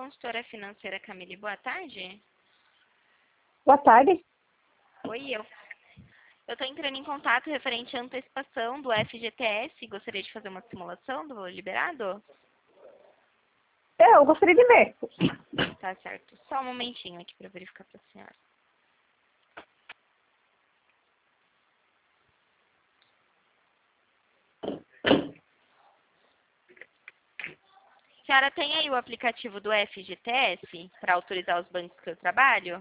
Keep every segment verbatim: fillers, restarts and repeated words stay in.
consultora financeira Camille, boa tarde. Boa tarde. Oi, eu. Eu estou entrando em contato referente à antecipação do F G T S. Gostaria de fazer uma simulação do valor liberado? É, eu gostaria de ver. Tá certo. Só um momentinho aqui para verificar para a senhora. A senhora tem aí o aplicativo do F G T S para autorizar os bancos que eu trabalho?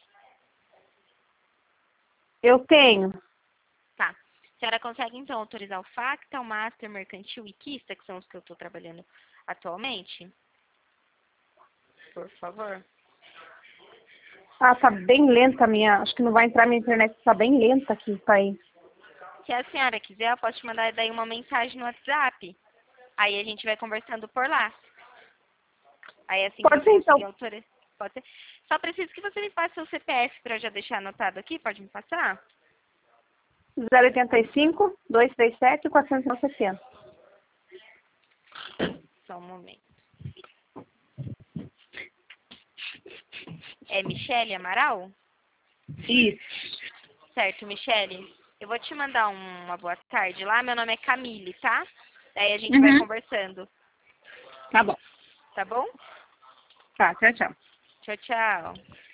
Eu tenho. Tá. A senhora consegue, então, autorizar o Facta, o Master, Mercantil e Quista, que são os que eu estou trabalhando atualmente? Por favor. Ah, tá bem lenta a minha. Acho que não vai entrar minha internet. Tá bem lenta aqui, tá aí. Se a senhora quiser, eu posso te mandar daí uma mensagem no WhatsApp. Aí a gente vai conversando por lá. Aí assim que Pode você ser, conseguir então. autorizar. Pode ser. Só preciso que você me passe seu C P F para eu já deixar anotado aqui. Pode me passar? zero oitenta e cinco, duzentos e trinta e sete, quatrocentos e setenta. Só um momento. É Michele Amaral? Isso. Certo, Michele. Eu vou te mandar um- uma boa tarde lá. Meu nome é Camille, tá? Daí a gente vai Uhum. conversando. Tá bom. Tá bom? Tá, tchau, tchau. Tchau, tchau.